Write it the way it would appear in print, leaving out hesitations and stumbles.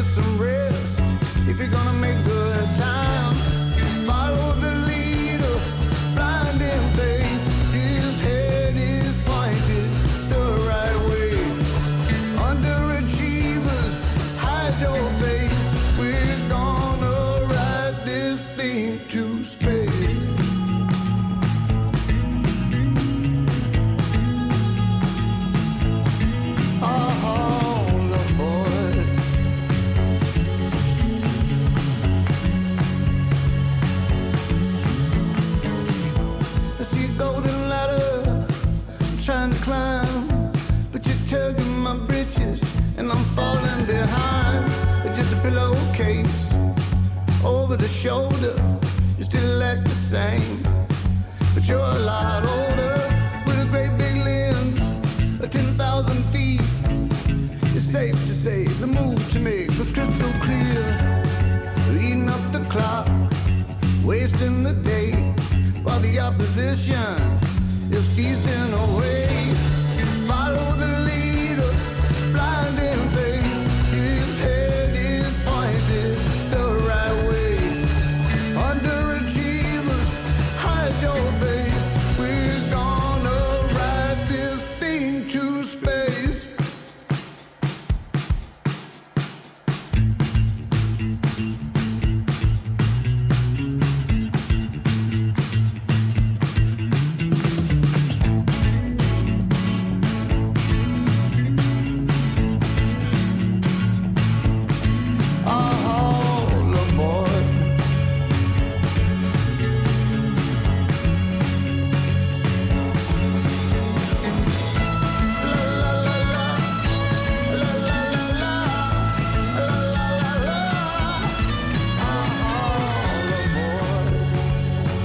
some rest if you're gonna make good time. Follow the leader, blind in faith. His head is pointed the right way. Underachievers, hide your face. We're gonna ride this thing to space. Trying to climb, but you're tugging my britches and I'm falling behind. It's just a pillowcase over the shoulder. You still act the same, but you're a lot older with a great big limbs, 10,000 feet. It's safe to say the move to make was crystal clear. Eating up the clock, wasting the day, while the opposition is feasting away.